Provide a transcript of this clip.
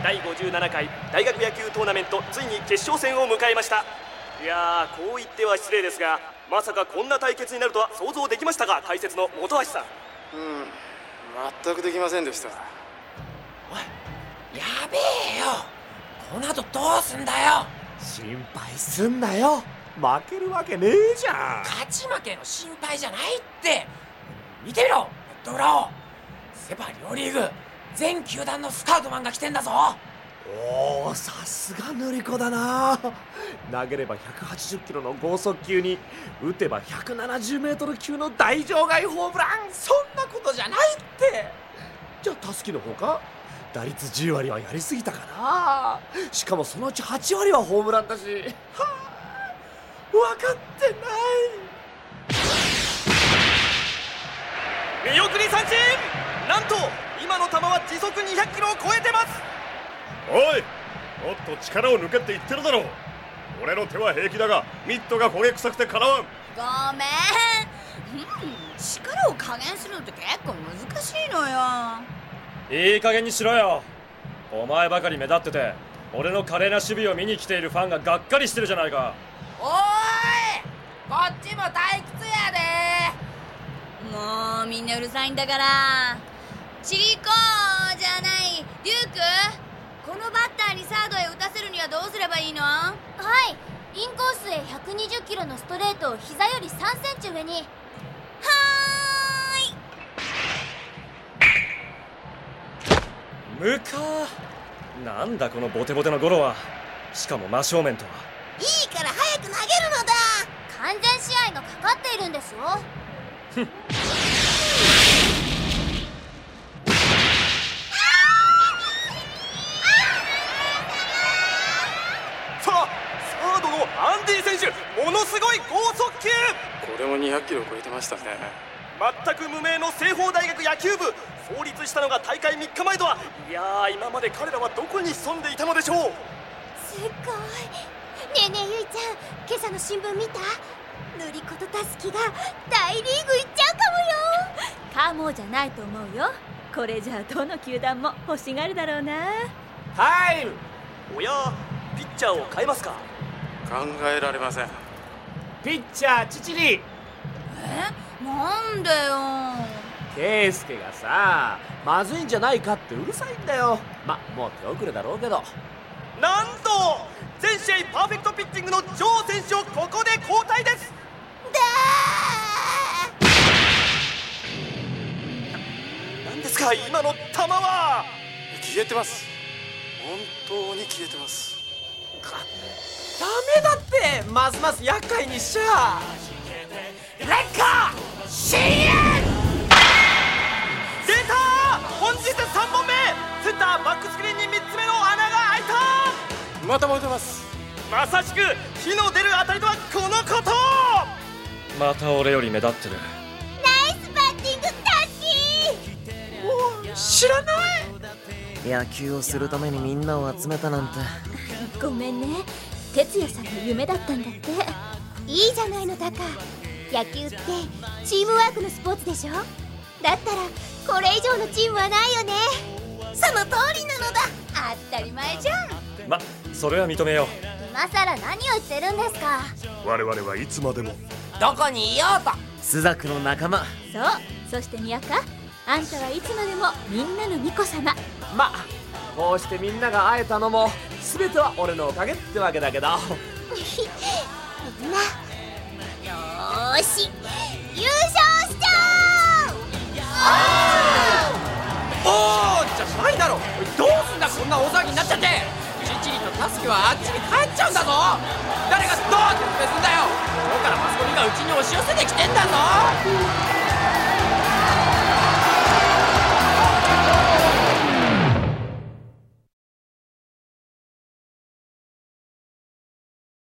第57回大学野球トーナメントついに決勝戦を迎えました。いやー、こう言っては失礼ですが、まさかこんな対決になるとは想像できましたか？解説の本橋さん。 全くできませんでした。 おい、やべえよ、この後どうすんだよ。 心配すんなよ、負けるわけねえじゃん。 勝ち負けの心配じゃないって。見てみろ、ヘッド裏を。セ・パ両リーグ全球団のスカウトマンが来てんだぞ。 おお、さすが塗り子だな。投げれば180キロの剛速球に打てば170メートル級の大場外ホームラン。 そんなことじゃないって。 じゃあタスキの方か？打率10割はやりすぎたかな。しかもそのうち8割はホームランだし。はあ、分かってない。 見送り三振。なんと今の球は時速200キロを超えてます。 おい、もっと力を抜けって言ってるだろう。俺の手は平気だがミットが焦げ臭くてかなわん。 ごめん、力を加減するのって結構難しいのよ。 いい加減にしろよ。お前ばかり目立ってて俺の華麗な守備を見に来ているファンががっかりしてるじゃないか。 おーい、こっちも退屈やで。 もうみんなうるさいんだから。チリコじゃない、デューク、このバッターにサードへ打たせるにはどうすればいいの？ はい、インコースへ120キロのストレートを膝より3センチ上に。はーい。無か。なんだこのボテボテのゴロは。しかも真正面とは。 いいから早く投げるのだ。 完全試合がかかっているんですよ。 さあ、サードのアンディ選手、ものすごい剛速球。 これも200キロを超えてましたね。 全く無名の清峰大学野球部、創立したのが大会3日前とは。いやー、今まで彼らはどこに潜んでいたのでしょう。 すごい。ねえねえ、ゆいちゃん、今朝の新聞見た？塗り子とタスキが大リーグ行っちゃうかもよ。かもじゃないと思うよ。これじゃあどの球団も欲しがるだろうな。 タイム。 おや、ピッチャーを変えますか？ 考えられません。 ピッチャーチチリ。 なんでよ。 ケイスケがさ、まずいんじゃないかってうるさいんだよ。もう手遅れだろうけど。 なんと全試合パーフェクトピッチングのジョー選手をここで交代です。なんですか今の球は。 消えてます。本当に消えてます。 ダメだって、ますます厄介にしちゃ。 レッカー支援。 出たー。本日3本目。センターバックスクリーンに3つ目の穴が開いた。 また燃えてます。 まさしく火の出るあたりとはこのこと。 また俺より目立ってる。 ナイスバッティング、タスキー。 知らない。 野球をするためにみんなを集めたなんて。 ごめんね、哲也さんの夢だったんだって。いいじゃないのタカ。野球ってチームワークのスポーツでしょ。だったらこれ以上のチームはないよね。 その通りなのだ。当たり前じゃん。 それは認めよう。 今さら何を言ってるんですか。 我々はいつまでもどこにいようとスザクの仲間。 そう、そして宮香、あんたはいつまでもみんなの巫女様。 こうしてみんなが会えたのも全ては俺のおかげってわけだけど。 みんな、よーし、優勝しちゃおーじゃないだろ。どうすんだ、こんな大騒ぎになっちゃって。チチリとタスキはあっちに帰っちゃうんだぞ。誰がどうってすんだよ。ここからマスコミがうちに押し寄せてきてんだぞ。